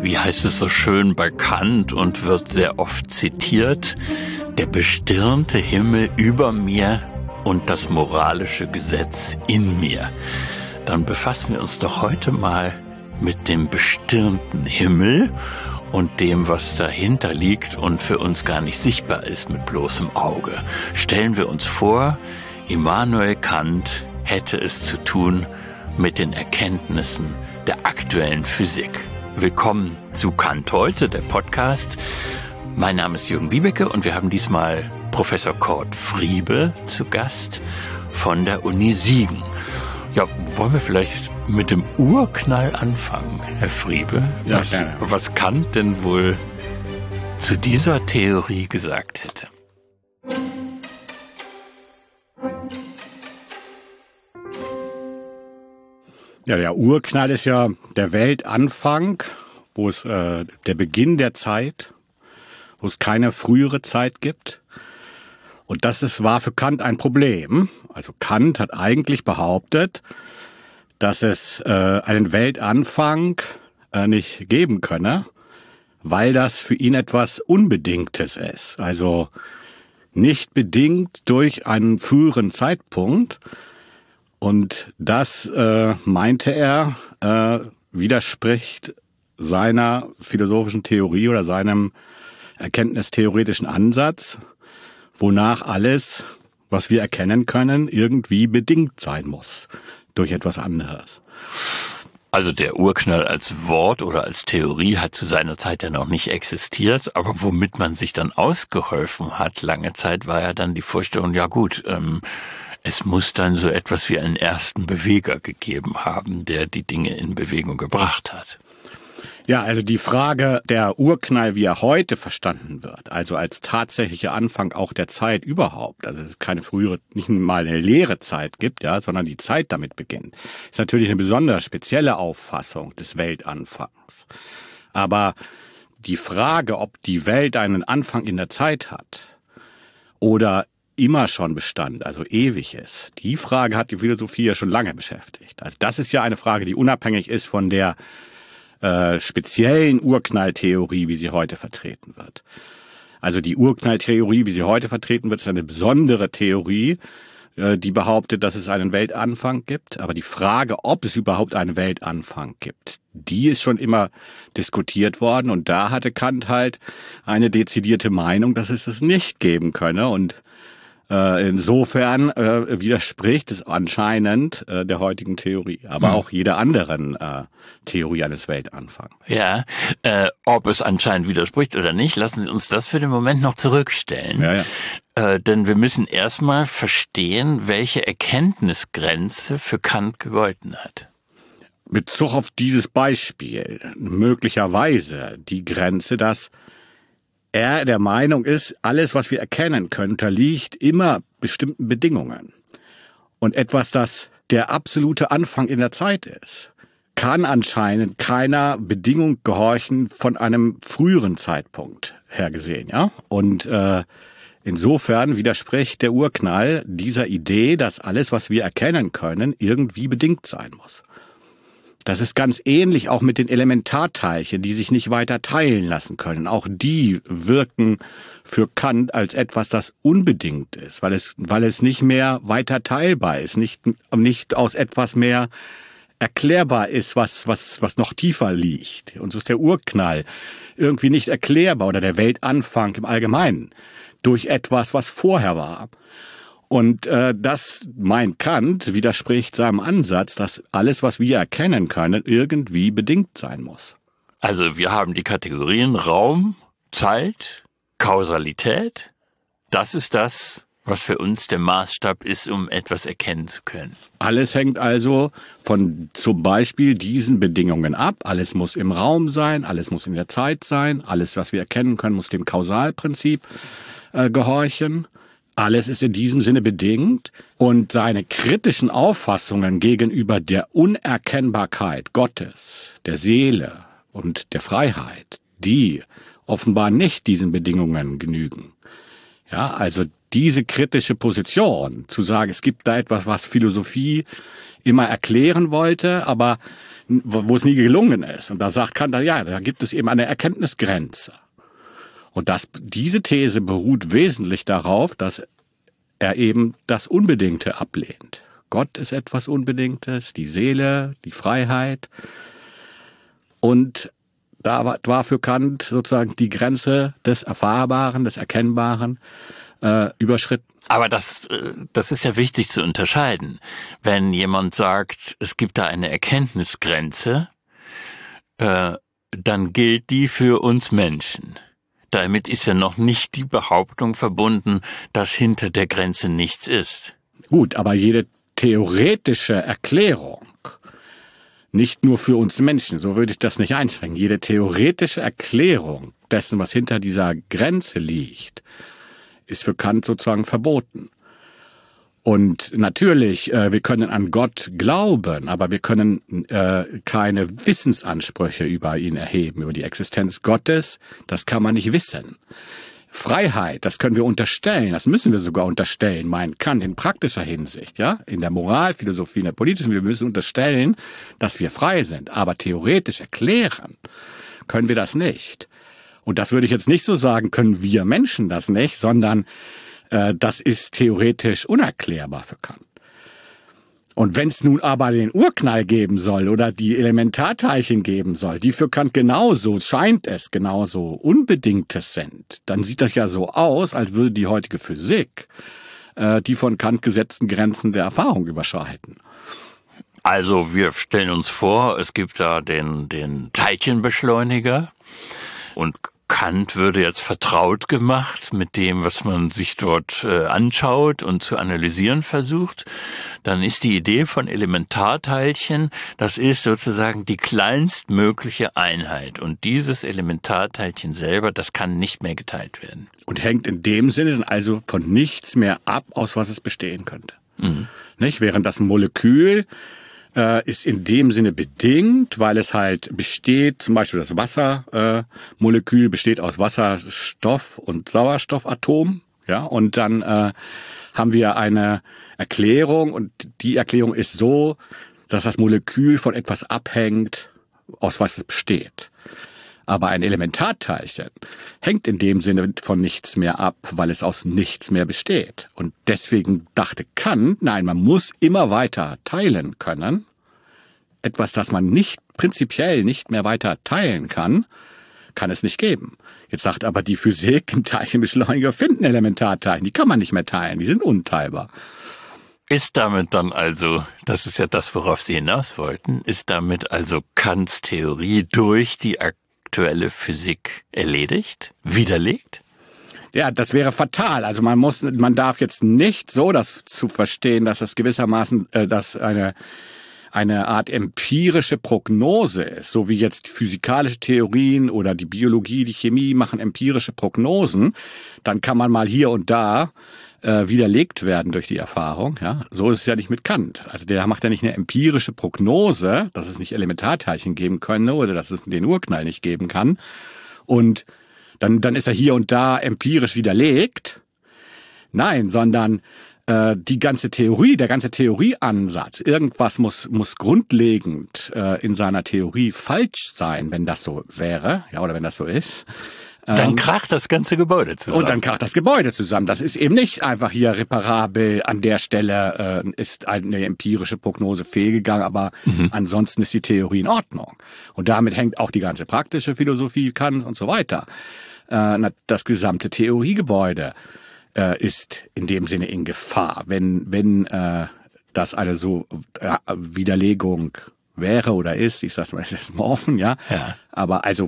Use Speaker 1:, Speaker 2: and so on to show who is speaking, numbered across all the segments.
Speaker 1: wie heißt es so schön bei Kant und wird sehr oft zitiert, der bestirnte Himmel über mir und das moralische Gesetz in mir. Dann befassen wir uns doch heute mal mit dem bestirnten Himmel und dem, was dahinter liegt und für uns gar nicht sichtbar ist mit bloßem Auge. Stellen wir uns vor, Immanuel Kant hätte es zu tun mit den Erkenntnissen der aktuellen Physik. Willkommen zu Kant heute, der Podcast. Mein Name ist Jürgen Wiebeke und wir haben diesmal Professor Kurt Friebe zu Gast von der Uni Siegen. Ja, wollen wir vielleicht mit dem Urknall anfangen, Herr Friebe?
Speaker 2: Ja,
Speaker 1: was Kant denn wohl zu dieser Theorie gesagt hätte?
Speaker 2: Ja, der Urknall ist ja der Weltanfang, wo es der Beginn der Zeit, wo es keine frühere Zeit gibt. Und war für Kant ein Problem. Also Kant hat eigentlich behauptet, dass es einen Weltanfang nicht geben könne, weil das für ihn etwas Unbedingtes ist. Also nicht bedingt durch einen früheren Zeitpunkt. Und das, meinte er, widerspricht seiner philosophischen Theorie oder seinem erkenntnistheoretischen Ansatz, wonach alles, was wir erkennen können, irgendwie bedingt sein muss durch etwas anderes.
Speaker 1: Also der Urknall als Wort oder als Theorie hat zu seiner Zeit ja noch nicht existiert, aber womit man sich dann ausgeholfen hat, lange Zeit war ja dann die Vorstellung, ja gut, es muss dann so etwas wie einen ersten Beweger gegeben haben, der die Dinge in Bewegung gebracht hat.
Speaker 2: Ja, also die Frage der Urknall, wie er heute verstanden wird, also als tatsächlicher Anfang auch der Zeit überhaupt, also es keine frühere, nicht mal eine leere Zeit gibt, ja, sondern die Zeit damit beginnt, ist natürlich eine besonders spezielle Auffassung des Weltanfangs. Aber die Frage, ob die Welt einen Anfang in der Zeit hat oder immer schon bestand, also ewig ist, die Frage hat die Philosophie ja schon lange beschäftigt. Also das ist ja eine Frage, die unabhängig ist von der speziellen Urknalltheorie, wie sie heute vertreten wird. Also die Urknalltheorie, wie sie heute vertreten wird, ist eine besondere Theorie, die behauptet, dass es einen Weltanfang gibt. Aber die Frage, ob es überhaupt einen Weltanfang gibt, die ist schon immer diskutiert worden. Und da hatte Kant halt eine dezidierte Meinung, dass es nicht geben könne. Und insofern widerspricht es anscheinend der heutigen Theorie, aber auch jeder anderen Theorie eines Weltanfangs.
Speaker 1: Ja, ob es anscheinend widerspricht oder nicht, lassen Sie uns das für den Moment noch zurückstellen.
Speaker 2: Ja.
Speaker 1: Denn wir müssen erstmal verstehen, welche Erkenntnisgrenze für Kant gegolten hat.
Speaker 2: Mit Bezug auf dieses Beispiel möglicherweise die Grenze, dass er der Meinung ist, alles, was wir erkennen können, unterliegt immer bestimmten Bedingungen. Und etwas, das der absolute Anfang in der Zeit ist, kann anscheinend keiner Bedingung gehorchen von einem früheren Zeitpunkt her gesehen, ja? Und insofern widerspricht der Urknall dieser Idee, dass alles, was wir erkennen können, irgendwie bedingt sein muss. Das ist ganz ähnlich auch mit den Elementarteilchen, die sich nicht weiter teilen lassen können. Auch die wirken für Kant als etwas, das unbedingt ist, weil es nicht mehr weiter teilbar ist, nicht aus etwas mehr erklärbar ist, was noch tiefer liegt. Und so ist der Urknall irgendwie nicht erklärbar oder der Weltanfang im Allgemeinen durch etwas, was vorher war. Und das, meint Kant, widerspricht seinem Ansatz, dass alles, was wir erkennen können, irgendwie bedingt sein muss.
Speaker 1: Also wir haben die Kategorien Raum, Zeit, Kausalität. Das ist das, was für uns der Maßstab ist, um etwas erkennen zu können.
Speaker 2: Alles hängt also von zum Beispiel diesen Bedingungen ab. Alles muss im Raum sein, alles muss in der Zeit sein, alles, was wir erkennen können, muss dem Kausalprinzip gehorchen. Alles ist in diesem Sinne bedingt und seine kritischen Auffassungen gegenüber der Unerkennbarkeit Gottes, der Seele und der Freiheit, die offenbar nicht diesen Bedingungen genügen. Ja, also diese kritische Position, zu sagen, es gibt da etwas, was Philosophie immer erklären wollte, aber wo es nie gelungen ist. Und da sagt Kant, ja, da gibt es eben eine Erkenntnisgrenze. Und diese These beruht wesentlich darauf, dass er eben das Unbedingte ablehnt. Gott ist etwas Unbedingtes, die Seele, die Freiheit. Und da war für Kant sozusagen die Grenze des Erfahrbaren, des Erkennbaren überschritten.
Speaker 1: Aber das ist ja wichtig zu unterscheiden. Wenn jemand sagt, es gibt da eine Erkenntnisgrenze, dann gilt die für uns Menschen. Damit ist ja noch nicht die Behauptung verbunden, dass hinter der Grenze nichts ist.
Speaker 2: Gut, aber jede theoretische Erklärung, nicht nur für uns Menschen, so würde ich das nicht einschränken, jede theoretische Erklärung dessen, was hinter dieser Grenze liegt, ist für Kant sozusagen verboten. Und natürlich, wir können an Gott glauben, aber wir können keine Wissensansprüche über ihn erheben, über die Existenz Gottes. Das kann man nicht wissen. Freiheit, das können wir unterstellen, das müssen wir sogar unterstellen, meint Kant in praktischer Hinsicht, ja, in der Moralphilosophie, in der politischen, wir müssen unterstellen, dass wir frei sind. Aber theoretisch erklären können wir das nicht. Und das würde ich jetzt nicht so sagen, können wir Menschen das nicht, sondern das ist theoretisch unerklärbar für Kant. Und wenn es nun aber den Urknall geben soll oder die Elementarteilchen geben soll, die für Kant genauso, scheint es, genauso Unbedingtes sind, dann sieht das ja so aus, als würde die heutige Physik die von Kant gesetzten Grenzen der Erfahrung überschreiten.
Speaker 1: Also wir stellen uns vor, es gibt da den Teilchenbeschleuniger und Kant würde jetzt vertraut gemacht mit dem, was man sich dort anschaut und zu analysieren versucht. Dann ist die Idee von Elementarteilchen, das ist sozusagen die kleinstmögliche Einheit. Und dieses Elementarteilchen selber, das kann nicht mehr geteilt werden.
Speaker 2: Und hängt in dem Sinne dann also von nichts mehr ab, aus was es bestehen könnte. Mhm. Nicht? Während das Molekül ist in dem Sinne bedingt, weil es halt besteht, zum Beispiel das Wassermolekül besteht aus Wasserstoff und Sauerstoffatom, ja, und dann haben wir eine Erklärung und die Erklärung ist so, dass das Molekül von etwas abhängt, aus was es besteht. Aber ein Elementarteilchen hängt in dem Sinne von nichts mehr ab, weil es aus nichts mehr besteht. Und deswegen dachte Kant, nein, man muss immer weiter teilen können. Etwas, das man prinzipiell nicht mehr weiter teilen kann, kann es nicht geben. Jetzt sagt aber die Physik, im Teilchenbeschleuniger finden Elementarteilchen, die kann man nicht mehr teilen, die sind unteilbar.
Speaker 1: Ist damit dann also, das ist ja das, worauf Sie hinaus wollten, ist damit also Kants Theorie durch die aktuelle Physik erledigt, widerlegt?
Speaker 2: Ja, das wäre fatal. Also man darf jetzt nicht so das zu verstehen, dass das gewissermaßen, dass eine Art empirische Prognose ist, so wie jetzt physikalische Theorien oder die Biologie, die Chemie machen empirische Prognosen, dann kann man mal hier und da widerlegt werden durch die Erfahrung. Ja, so ist es ja nicht mit Kant. Also der macht ja nicht eine empirische Prognose, dass es nicht Elementarteilchen geben könne oder dass es den Urknall nicht geben kann. Und dann ist er hier und da empirisch widerlegt. Nein, sondern die ganze Theorie, der ganze Theorieansatz, irgendwas muss grundlegend in seiner Theorie falsch sein, wenn das so wäre, ja, oder wenn das so ist.
Speaker 1: Dann kracht das ganze Gebäude zusammen.
Speaker 2: Und dann kracht das Gebäude zusammen. Das ist eben nicht einfach hier reparabel. An der Stelle ist eine empirische Prognose fehlgegangen, aber ansonsten ist die Theorie in Ordnung. Und damit hängt auch die ganze praktische Philosophie Kants und so weiter. Das gesamte Theoriegebäude ist in dem Sinne in Gefahr, wenn das eine so Widerlegung wäre oder ist, ich sag's mal, es ist mal offen, ja. Aber also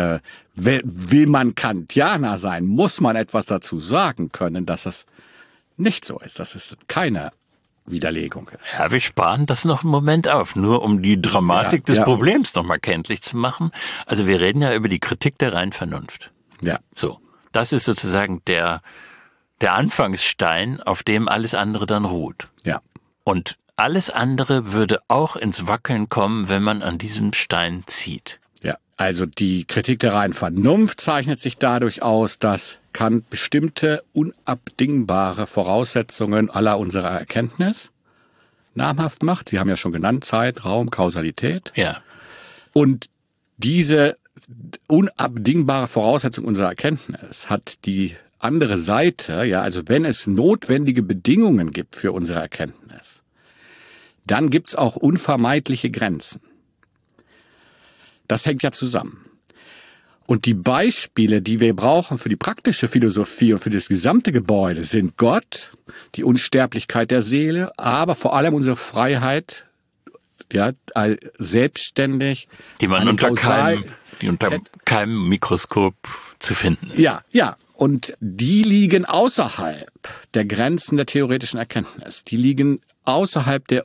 Speaker 2: will man Kantianer sein, muss man etwas dazu sagen können, dass das nicht so ist, dass es keine Widerlegung ist.
Speaker 1: Ja, wir sparen das noch einen Moment auf, nur um die Dramatik des Problems nochmal kenntlich zu machen. Also wir reden ja über die Kritik der reinen Vernunft.
Speaker 2: Ja.
Speaker 1: So, das ist sozusagen der Anfangsstein, auf dem alles andere dann ruht.
Speaker 2: Ja.
Speaker 1: Und alles andere würde auch ins Wackeln kommen, wenn man an diesem Stein zieht.
Speaker 2: Ja, also die Kritik der reinen Vernunft zeichnet sich dadurch aus, dass Kant bestimmte unabdingbare Voraussetzungen aller unserer Erkenntnis namhaft macht. Sie haben ja schon genannt, Zeit, Raum, Kausalität.
Speaker 1: Ja.
Speaker 2: Und diese unabdingbare Voraussetzung unserer Erkenntnis hat die andere Seite, ja, also wenn es notwendige Bedingungen gibt für unsere Erkenntnis, dann gibt's auch unvermeidliche Grenzen. Das hängt ja zusammen. Und die Beispiele, die wir brauchen für die praktische Philosophie und für das gesamte Gebäude, sind Gott, die Unsterblichkeit der Seele, aber vor allem unsere Freiheit, ja, selbstständig.
Speaker 1: Die man unter keinem Mikroskop zu finden ist.
Speaker 2: Ja. Und die liegen außerhalb der Grenzen der theoretischen Erkenntnis. Die liegen außerhalb der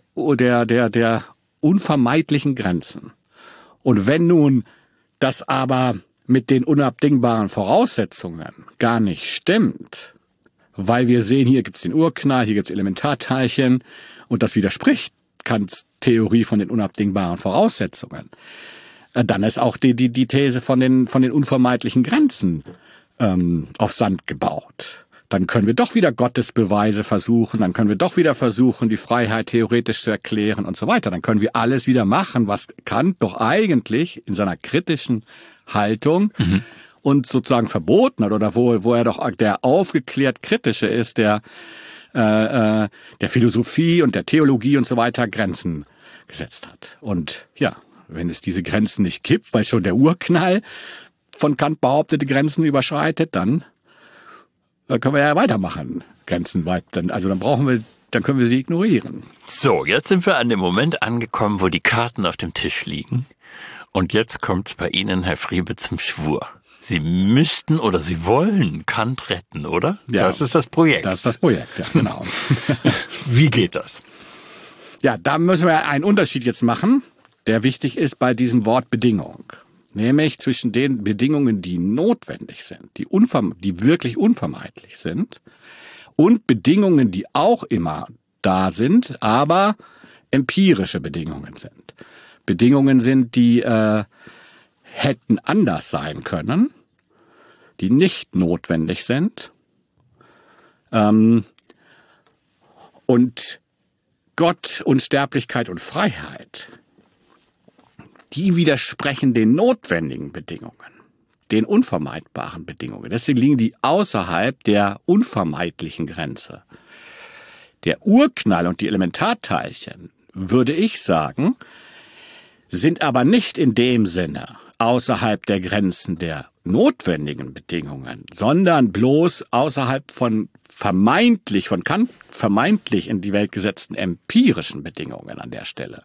Speaker 2: unvermeidlichen Grenzen. Und wenn nun das aber mit den unabdingbaren Voraussetzungen gar nicht stimmt, weil wir sehen, hier gibt's den Urknall, hier gibt's Elementarteilchen und das widerspricht Kants Theorie von den unabdingbaren Voraussetzungen, dann ist auch die These von den unvermeidlichen Grenzen auf Sand gebaut. Dann können wir doch wieder Gottesbeweise versuchen, dann können wir doch wieder versuchen, die Freiheit theoretisch zu erklären und so weiter. Dann können wir alles wieder machen, was Kant doch eigentlich in seiner kritischen Haltung und sozusagen verboten hat, oder wo er doch der aufgeklärt Kritische ist, der Philosophie und der Theologie und so weiter Grenzen gesetzt hat. Und ja, wenn es diese Grenzen nicht gibt, weil schon der Urknall von Kant behauptete Grenzen überschreitet, dann können wir ja weitermachen. Grenzen weiter. Also dann können wir sie ignorieren.
Speaker 1: So, jetzt sind wir an dem Moment angekommen, wo die Karten auf dem Tisch liegen. Und jetzt kommt's bei Ihnen, Herr Friebe, zum Schwur. Sie müssten oder Sie wollen Kant retten, oder?
Speaker 2: Ja,
Speaker 1: das ist das Projekt.
Speaker 2: Das ist das Projekt, ja, genau.
Speaker 1: Wie geht das?
Speaker 2: Ja, da müssen wir einen Unterschied jetzt machen, der wichtig ist bei diesem Wort Bedingung. Nämlich zwischen den Bedingungen, die notwendig sind, die wirklich unvermeidlich sind, und Bedingungen, die auch immer da sind, aber empirische Bedingungen sind. Bedingungen sind, die hätten anders sein können, die nicht notwendig sind. Und Gott, Unsterblichkeit und Freiheit, die widersprechen den notwendigen Bedingungen, den unvermeidbaren Bedingungen. Deswegen liegen die außerhalb der unvermeidlichen Grenze. Der Urknall und die Elementarteilchen, würde ich sagen, sind aber nicht in dem Sinne außerhalb der Grenzen der notwendigen Bedingungen, sondern bloß außerhalb von Kant vermeintlich in die Welt gesetzten empirischen Bedingungen an der Stelle.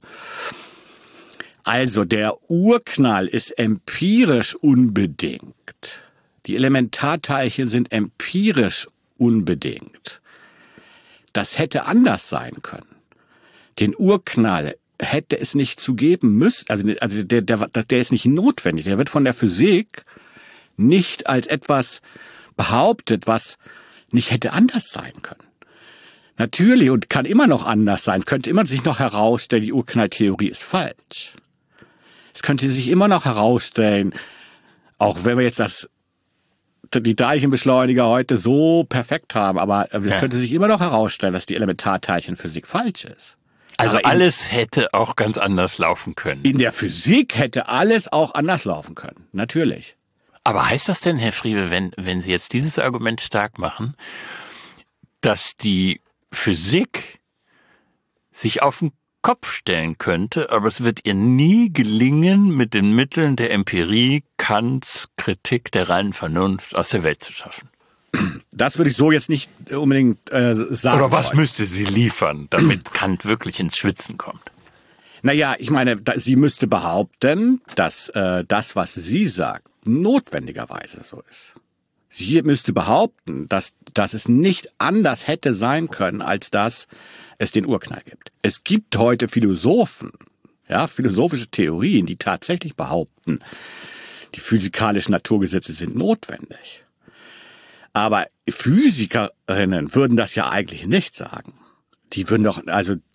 Speaker 2: Also der Urknall ist empirisch unbedingt. Die Elementarteilchen sind empirisch unbedingt. Das hätte anders sein können. Den Urknall hätte es nicht zu geben müssen, also der ist nicht notwendig. Der wird von der Physik nicht als etwas behauptet, was nicht hätte anders sein können. Natürlich und kann immer noch anders sein, könnte immer sich noch herausstellen, die Urknalltheorie ist falsch. Es könnte sich immer noch herausstellen, auch wenn wir jetzt die Teilchenbeschleuniger heute so perfekt haben, aber es könnte sich immer noch herausstellen, dass die Elementarteilchenphysik falsch ist.
Speaker 1: Also alles hätte auch ganz anders laufen können.
Speaker 2: In der Physik hätte alles auch anders laufen können, natürlich.
Speaker 1: Aber heißt das denn, Herr Friebe, wenn Sie jetzt dieses Argument stark machen, dass die Physik sich auf den Kopf stellen könnte, aber es wird ihr nie gelingen, mit den Mitteln der Empirie Kants Kritik der reinen Vernunft aus der Welt zu schaffen?
Speaker 2: Das würde ich so jetzt nicht unbedingt sagen.
Speaker 1: Oder was müsste sie liefern, damit Kant wirklich ins Schwitzen kommt?
Speaker 2: Naja, ich meine, sie müsste behaupten, dass das, was sie sagt, notwendigerweise so ist. Sie müsste behaupten, dass es nicht anders hätte sein können, als dass es den Urknall gibt. Es gibt heute Philosophen, ja, philosophische Theorien, die tatsächlich behaupten, die physikalischen Naturgesetze sind notwendig. Aber Physikerinnen würden das ja eigentlich nicht sagen. Die würden doch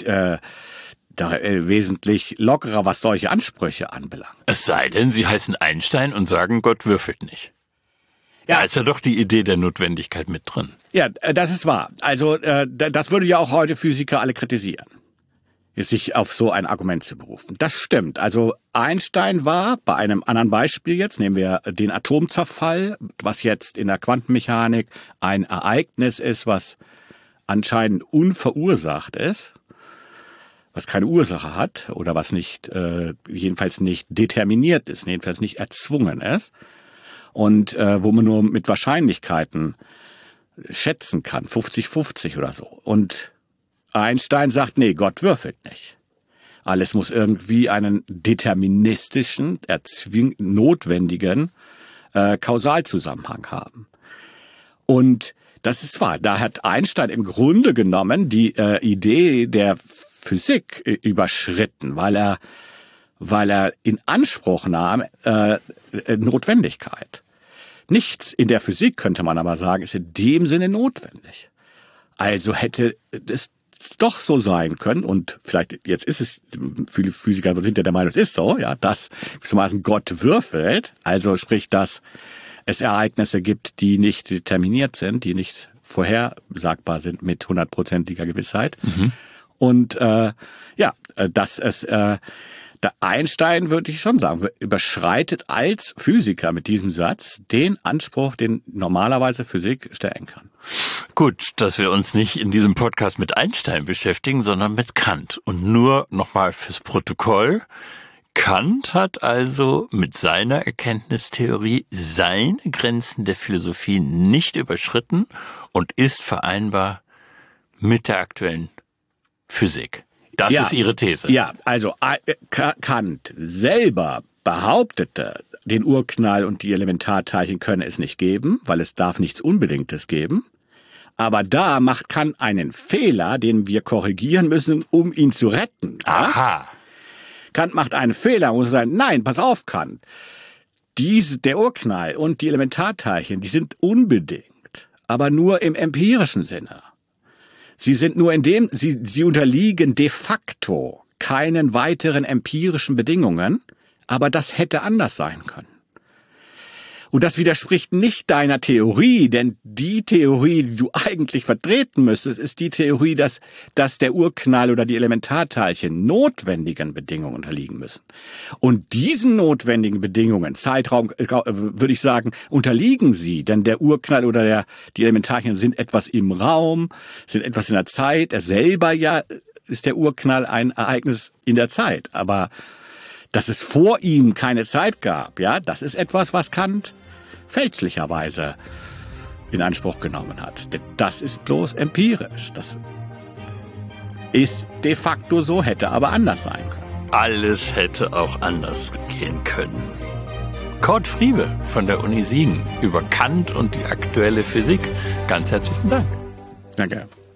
Speaker 2: wesentlich lockerer, was solche Ansprüche anbelangt.
Speaker 1: Es sei denn, sie heißen Einstein und sagen, Gott würfelt nicht. Ja, ist ja doch die Idee der Notwendigkeit mit drin.
Speaker 2: Ja, das ist wahr. Also das würde ja auch heute Physiker alle kritisieren. sich auf so ein Argument zu berufen. Das stimmt. Also Einstein war, bei einem anderen Beispiel jetzt, nehmen wir den Atomzerfall, was jetzt in der Quantenmechanik ein Ereignis ist, was anscheinend unverursacht ist, was keine Ursache hat oder was nicht, jedenfalls nicht determiniert ist, jedenfalls nicht erzwungen ist und wo man nur mit Wahrscheinlichkeiten schätzen kann, 50-50 oder so. Und Einstein sagt, nee, Gott würfelt nicht. Alles muss irgendwie einen deterministischen, notwendigen Kausalzusammenhang haben. Und das ist wahr. Da hat Einstein im Grunde genommen die Idee der Physik überschritten, weil er in Anspruch nahm Notwendigkeit. Nichts in der Physik, könnte man aber sagen, ist in dem Sinne notwendig. Also hätte es doch so sein können, und vielleicht jetzt ist es, viele Physiker sind ja der Meinung, es ist so, ja, dass zumeist Gott würfelt, also sprich, dass es Ereignisse gibt, die nicht determiniert sind, die nicht vorhersagbar sind mit 100%iger Gewissheit. Mhm. Und dass es der Einstein, würde ich schon sagen, überschreitet als Physiker mit diesem Satz den Anspruch, den normalerweise Physik stellen kann.
Speaker 1: Gut, dass wir uns nicht in diesem Podcast mit Einstein beschäftigen, sondern mit Kant. Und nur nochmal fürs Protokoll. Kant hat also mit seiner Erkenntnistheorie seine Grenzen der Philosophie nicht überschritten und ist vereinbar mit der aktuellen Physik. Das ist Ihre These.
Speaker 2: Ja, also Kant selber behauptete, den Urknall und die Elementarteilchen könne es nicht geben, weil es darf nichts Unbedingtes geben. Aber da macht Kant einen Fehler, den wir korrigieren müssen, um ihn zu retten.
Speaker 1: Aha.
Speaker 2: Kant macht einen Fehler und muss sagen, nein, pass auf, Kant. Der Urknall und die Elementarteilchen, die sind unbedingt, aber nur im empirischen Sinne. Sie sind nur sie unterliegen de facto keinen weiteren empirischen Bedingungen, aber das hätte anders sein können. Und das widerspricht nicht deiner Theorie, denn die Theorie, die du eigentlich vertreten müsstest, ist die Theorie, dass der Urknall oder die Elementarteilchen notwendigen Bedingungen unterliegen müssen. Und diesen notwendigen Bedingungen, Zeitraum, würde ich sagen, unterliegen sie, denn der Urknall oder die Elementarteilchen sind etwas im Raum, sind etwas in der Zeit. Er selber ja ist der Urknall ein Ereignis in der Zeit, aber dass es vor ihm keine Zeit gab, ja, das ist etwas, was Kant fälschlicherweise in Anspruch genommen hat. Denn das ist bloß empirisch. Das ist de facto so, hätte aber anders sein können.
Speaker 1: Alles hätte auch anders gehen können. Kurt Friebe von der Uni Siegen über Kant und die aktuelle Physik. Ganz herzlichen Dank.
Speaker 2: Danke.